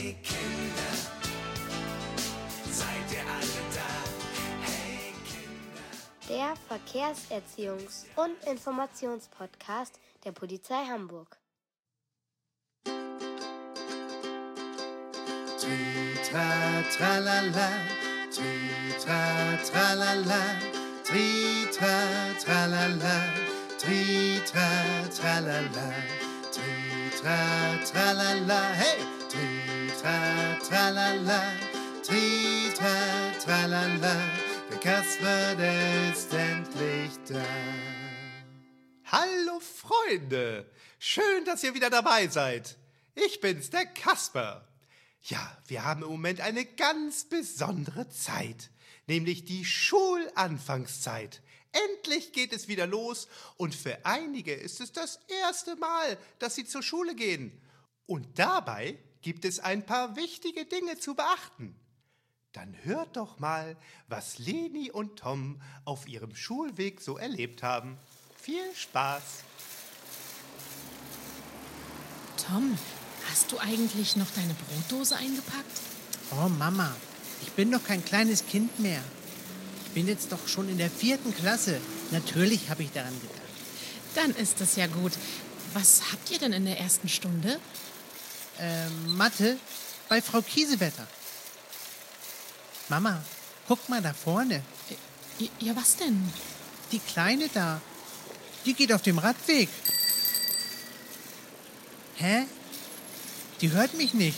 Hey Kinder, seid ihr alle da? Hey Kinder. Der Verkehrserziehungs- und Informationspodcast der Polizei Hamburg. Tri-tra, tralala, tri-tra, tralala, tri-tra, tralala, tri-tra, tralala, tri-tra, tralala, hey! Tri-tra, tralala, tri-tra, tralala, der Kasper, der ist endlich da. Hallo Freunde, schön, dass ihr wieder dabei seid. Ich bin's, der Kasper. Ja, wir haben im Moment eine ganz besondere Zeit, nämlich die Schulanfangszeit. Endlich geht es wieder los und für einige ist es das erste Mal, dass sie zur Schule gehen. Und dabei gibt es ein paar wichtige Dinge zu beachten. Dann hört doch mal, was Leni und Tom auf ihrem Schulweg so erlebt haben. Viel Spaß! Tom, hast du eigentlich noch deine Brotdose eingepackt? Oh Mama, ich bin doch kein kleines Kind mehr. Ich bin jetzt doch schon in der 4. Klasse. Natürlich habe ich daran gedacht. Dann ist es ja gut. Was habt ihr denn in der ersten Stunde? Mathe bei Frau Kiesewetter. Mama, guck mal da vorne. Ja, was denn? Die Kleine da, die geht auf dem Radweg. Hä? Die hört mich nicht.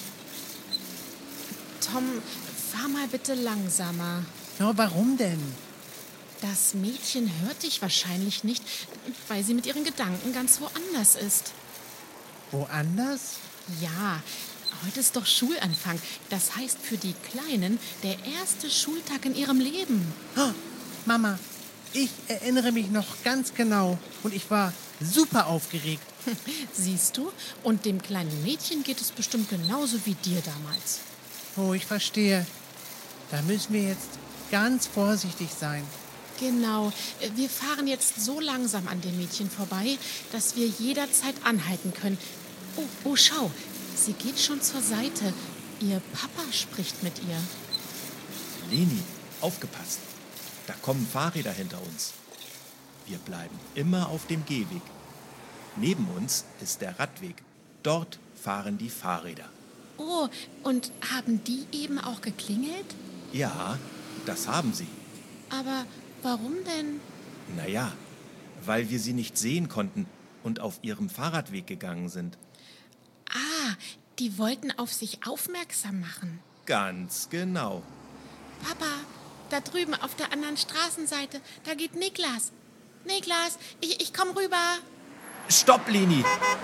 Tom, fahr mal bitte langsamer. Ja, warum denn? Das Mädchen hört dich wahrscheinlich nicht, weil sie mit ihren Gedanken ganz woanders ist. Woanders? Ja, heute ist doch Schulanfang. Das heißt für die Kleinen der erste Schultag in ihrem Leben. Oh, Mama, ich erinnere mich noch ganz genau und ich war super aufgeregt. Siehst du? Und dem kleinen Mädchen geht es bestimmt genauso wie dir damals. Oh, ich verstehe. Da müssen wir jetzt ganz vorsichtig sein. Genau. Wir fahren jetzt so langsam an dem Mädchen vorbei, dass wir jederzeit anhalten können. Oh, schau. Sie geht schon zur Seite. Ihr Papa spricht mit ihr. Leni, aufgepasst. Da kommen Fahrräder hinter uns. Wir bleiben immer auf dem Gehweg. Neben uns ist der Radweg. Dort fahren die Fahrräder. Oh, und haben die eben auch geklingelt? Ja, das haben sie. Aber warum denn? Naja, weil wir sie nicht sehen konnten und auf ihrem Fahrradweg gegangen sind. Ah, die wollten auf sich aufmerksam machen. Ganz genau. Papa, da drüben auf der anderen Straßenseite, da geht Niklas. Niklas, ich komm rüber. Stopp, Leni!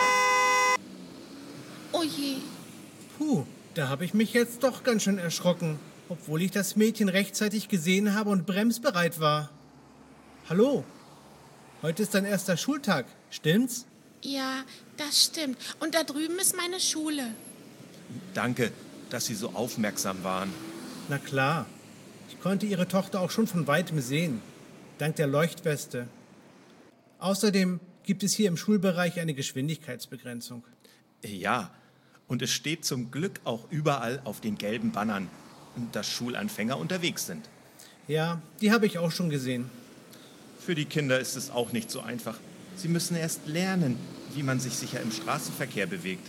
Oh je. Puh, da habe ich mich jetzt doch ganz schön erschrocken, obwohl ich das Mädchen rechtzeitig gesehen habe und bremsbereit war. Hallo, heute ist dein erster Schultag, stimmt's? Ja, das stimmt. Und da drüben ist meine Schule. Danke, dass Sie so aufmerksam waren. Na klar, ich konnte Ihre Tochter auch schon von weitem sehen, dank der Leuchtweste. Außerdem gibt es hier im Schulbereich eine Geschwindigkeitsbegrenzung. Ja, und es steht zum Glück auch überall auf den gelben Bannern, dass Schulanfänger unterwegs sind. Ja, die habe ich auch schon gesehen. Für die Kinder ist es auch nicht so einfach. Sie müssen erst lernen, wie man sich sicher im Straßenverkehr bewegt.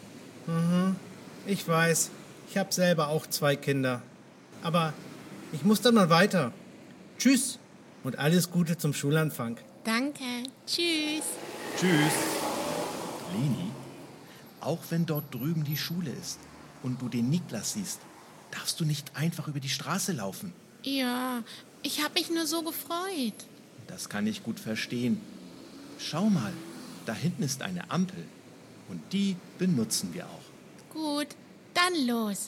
Ich weiß, ich habe selber auch 2 Kinder. Aber ich muss dann mal weiter. Tschüss und alles Gute zum Schulanfang. Danke. Tschüss. Tschüss. Leni, auch wenn dort drüben die Schule ist und du den Niklas siehst, darfst du nicht einfach über die Straße laufen. Ja, ich habe mich nur so gefreut. Das kann ich gut verstehen. Schau mal, da hinten ist eine Ampel und die benutzen wir auch. Gut, dann los.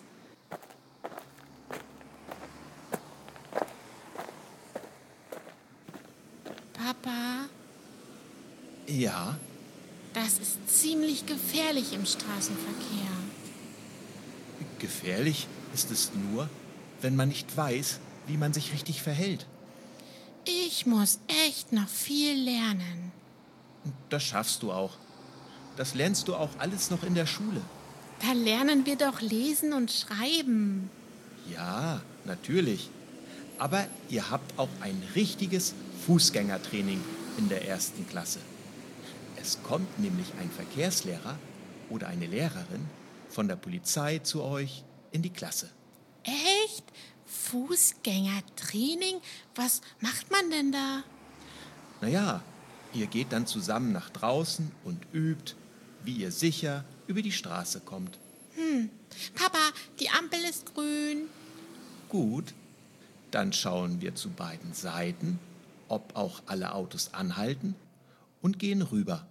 Papa, Ja, das ist ziemlich gefährlich im Straßenverkehr. gefährlich ist es nur, wenn man nicht weiß, wie man sich richtig verhält. Ich muss echt noch viel lernen. Das schaffst du auch. Das lernst du auch alles noch in der Schule. Da lernen wir doch lesen und schreiben. Ja, natürlich. Aber ihr habt auch ein richtiges Fußgängertraining in der 1. Klasse. Es kommt nämlich ein Verkehrslehrer oder eine Lehrerin von der Polizei zu euch in die Klasse. Echt? Fußgängertraining? Was macht man denn da? Naja, ihr geht dann zusammen nach draußen und übt, wie ihr sicher über die Straße kommt. Papa, die Ampel ist grün. Gut, dann schauen wir zu beiden Seiten, ob auch alle Autos anhalten und gehen rüber.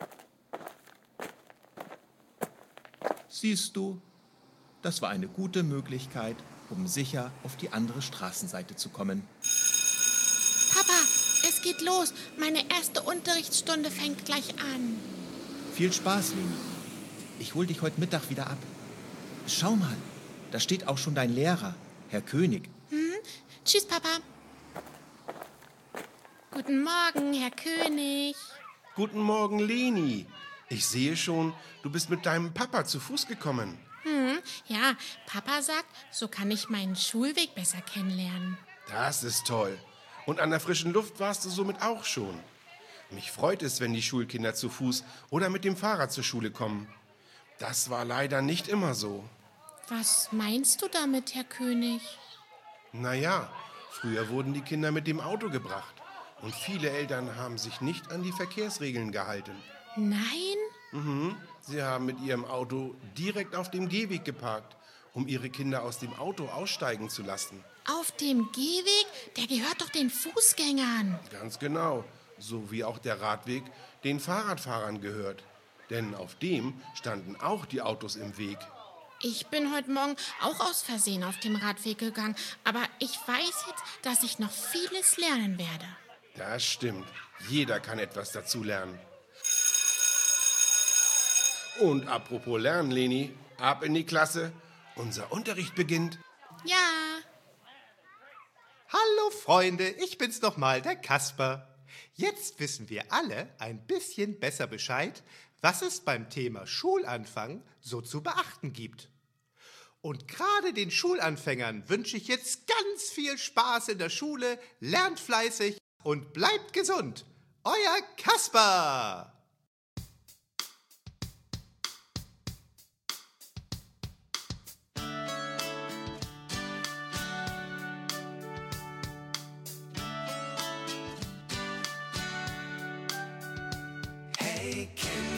Siehst du, das war eine gute Möglichkeit, um sicher auf die andere Straßenseite zu kommen. Papa, es geht los. Meine erste Unterrichtsstunde fängt gleich an. Viel Spaß, Leni. Ich hol dich heute Mittag wieder ab. Schau mal, da steht auch schon dein Lehrer, Herr König. Tschüss, Papa. Guten Morgen, Herr König. Guten Morgen, Leni. Ich sehe schon, du bist mit deinem Papa zu Fuß gekommen. Ja, Papa sagt, so kann ich meinen Schulweg besser kennenlernen. Das ist toll. Und an der frischen Luft warst du somit auch schon. Mich freut es, wenn die Schulkinder zu Fuß oder mit dem Fahrrad zur Schule kommen. Das war leider nicht immer so. Was meinst du damit, Herr König? Naja, früher wurden die Kinder mit dem Auto gebracht. Und viele Eltern haben sich nicht an die Verkehrsregeln gehalten. Nein? Sie haben mit ihrem Auto direkt auf dem Gehweg geparkt, um ihre Kinder aus dem Auto aussteigen zu lassen. Auf dem Gehweg? Der gehört doch den Fußgängern. Ganz genau, so wie auch der Radweg den Fahrradfahrern gehört. Denn auf dem standen auch die Autos im Weg. Ich bin heute Morgen auch aus Versehen auf dem Radweg gegangen, aber ich weiß jetzt, dass ich noch vieles lernen werde. Das stimmt, jeder kann etwas dazu lernen. Und apropos Lernen, Leni, ab in die Klasse. Unser Unterricht beginnt. Ja. Hallo Freunde, ich bin's nochmal, der Kasper. Jetzt wissen wir alle ein bisschen besser Bescheid, was es beim Thema Schulanfang so zu beachten gibt. Und gerade den Schulanfängern wünsche ich jetzt ganz viel Spaß in der Schule, lernt fleißig und bleibt gesund. Euer Kasper! Hey, Kinder.